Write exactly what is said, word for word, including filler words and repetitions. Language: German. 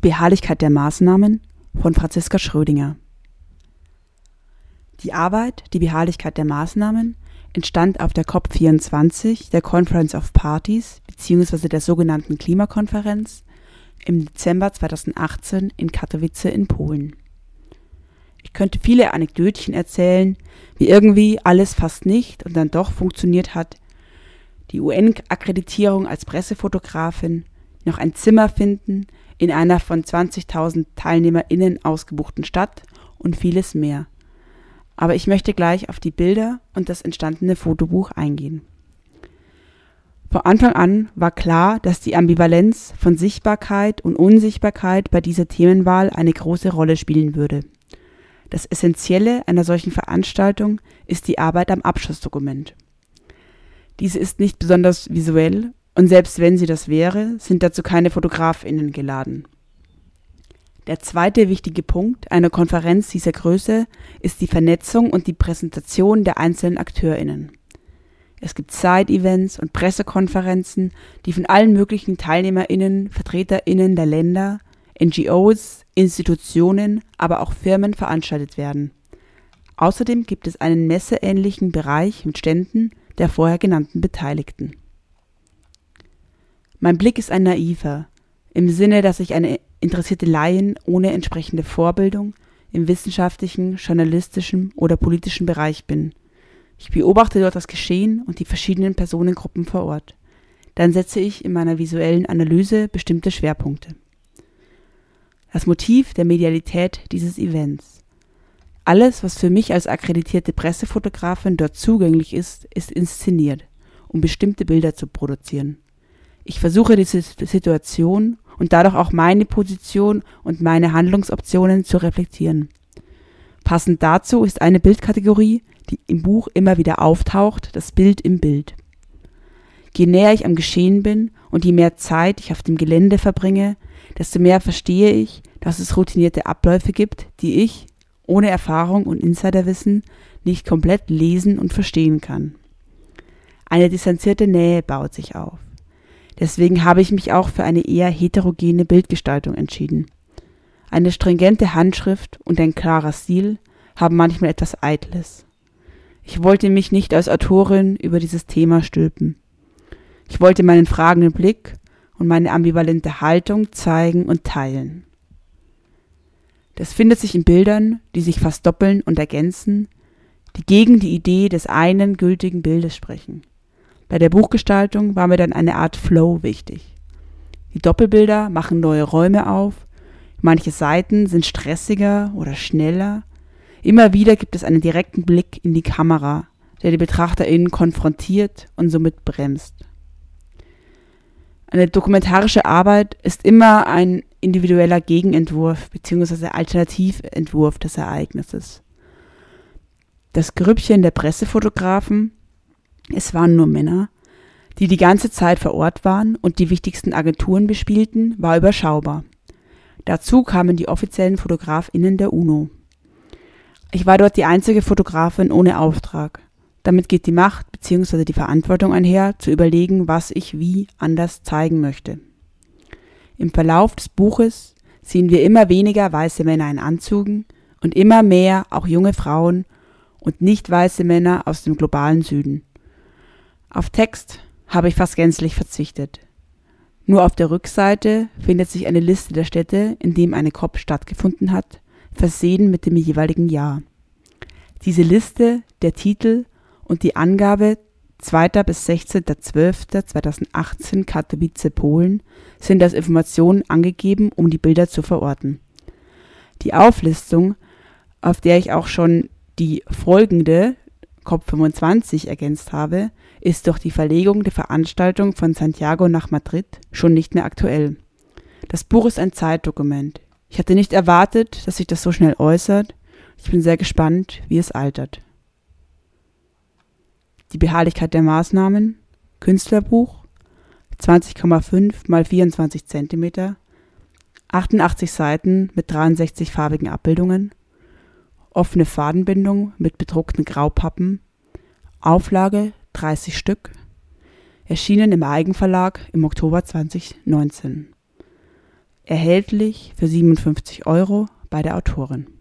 Die Beharrlichkeit der Maßnahmen von Franziska Schrödinger. Die Arbeit Die Beharrlichkeit der Maßnahmen entstand auf der COP vierundzwanzig der Conference of Parties bzw. der sogenannten Klimakonferenz im Dezember zweitausendachtzehn in Katowice in Polen. Ich könnte viele Anekdötchen erzählen, wie irgendwie alles fast nicht und dann doch funktioniert hat, die U N-Akkreditierung als Pressefotografin, noch ein Zimmer finden in einer von zwanzigtausend TeilnehmerInnen ausgebuchten Stadt und vieles mehr. Aber ich möchte gleich auf die Bilder und das entstandene Fotobuch eingehen. Von Anfang an war klar, dass die Ambivalenz von Sichtbarkeit und Unsichtbarkeit bei dieser Themenwahl eine große Rolle spielen würde. Das Essentielle einer solchen Veranstaltung ist die Arbeit am Abschlussdokument. Diese ist nicht besonders visuell und selbst wenn sie das wäre, sind dazu keine FotografInnen geladen. Der zweite wichtige Punkt einer Konferenz dieser Größe ist die Vernetzung und die Präsentation der einzelnen AkteurInnen. Es gibt Side-Events und Pressekonferenzen, die von allen möglichen TeilnehmerInnen, VertreterInnen der Länder, N G Os, Institutionen, aber auch Firmen veranstaltet werden. Außerdem gibt es einen messeähnlichen Bereich mit Ständen der vorher genannten Beteiligten. Mein Blick ist ein naiver, im Sinne, dass ich eine interessierte Laien ohne entsprechende Vorbildung im wissenschaftlichen, journalistischen oder politischen Bereich bin. Ich beobachte dort das Geschehen und die verschiedenen Personengruppen vor Ort. Dann setze ich in meiner visuellen Analyse bestimmte Schwerpunkte. Das Motiv der Medialität dieses Events. Alles, was für mich als akkreditierte Pressefotografin dort zugänglich ist, ist inszeniert, um bestimmte Bilder zu produzieren. Ich versuche diese Situation und dadurch auch meine Position und meine Handlungsoptionen zu reflektieren. Passend dazu ist eine Bildkategorie, die im Buch immer wieder auftaucht, das Bild im Bild. Je näher ich am Geschehen bin und je mehr Zeit ich auf dem Gelände verbringe, desto mehr verstehe ich, dass es routinierte Abläufe gibt, die ich, ohne Erfahrung und Insiderwissen, nicht komplett lesen und verstehen kann. Eine distanzierte Nähe baut sich auf. Deswegen habe ich mich auch für eine eher heterogene Bildgestaltung entschieden. Eine stringente Handschrift und ein klarer Stil haben manchmal etwas Eitles. Ich wollte mich nicht als Autorin über dieses Thema stülpen. Ich wollte meinen fragenden Blick und meine ambivalente Haltung zeigen und teilen. Das findet sich in Bildern, die sich fast doppeln und ergänzen, die gegen die Idee des einen gültigen Bildes sprechen. Bei der Buchgestaltung war mir dann eine Art Flow wichtig. Die Doppelbilder machen neue Räume auf, manche Seiten sind stressiger oder schneller. Immer wieder gibt es einen direkten Blick in die Kamera, der die BetrachterInnen konfrontiert und somit bremst. Eine dokumentarische Arbeit ist immer ein individueller Gegenentwurf bzw. Alternativentwurf des Ereignisses. Das Grüppchen der Pressefotografen, es waren nur Männer, die die ganze Zeit vor Ort waren und die wichtigsten Agenturen bespielten, war überschaubar. Dazu kamen die offiziellen FotografInnen der UNO. Ich war dort die einzige Fotografin ohne Auftrag. Damit geht die Macht bzw. die Verantwortung einher, zu überlegen, was ich wie anders zeigen möchte. Im Verlauf des Buches sehen wir immer weniger weiße Männer in Anzügen und immer mehr auch junge Frauen und nicht weiße Männer aus dem globalen Süden. Auf Text habe ich fast gänzlich verzichtet. Nur auf der Rückseite findet sich eine Liste der Städte, in denen eine COP stattgefunden hat, versehen mit dem jeweiligen Jahr. Diese Liste, der Titel und die Angabe zweiter bis sechzehnter zwölfter zweitausendachtzehn Katowice, Polen, sind als Informationen angegeben, um die Bilder zu verorten. Die Auflistung, auf der ich auch schon die folgende COP fünfundzwanzig ergänzt habe, ist durch die Verlegung der Veranstaltung von Santiago nach Madrid schon nicht mehr aktuell. Das Buch ist ein Zeitdokument. Ich hatte nicht erwartet, dass sich das so schnell äußert. Ich bin sehr gespannt, wie es altert. Die Beharrlichkeit der Maßnahmen, Künstlerbuch, zwanzig Komma fünf mal vierundzwanzig Zentimeter, achtundachtzig Seiten mit dreiundsechzig farbigen Abbildungen, offene Fadenbindung mit bedruckten Graupappen, Auflage dreißig Stück, erschienen im Eigenverlag im Oktober zweitausendneunzehn. erhältlich für siebenundfünfzig Euro bei der Autorin.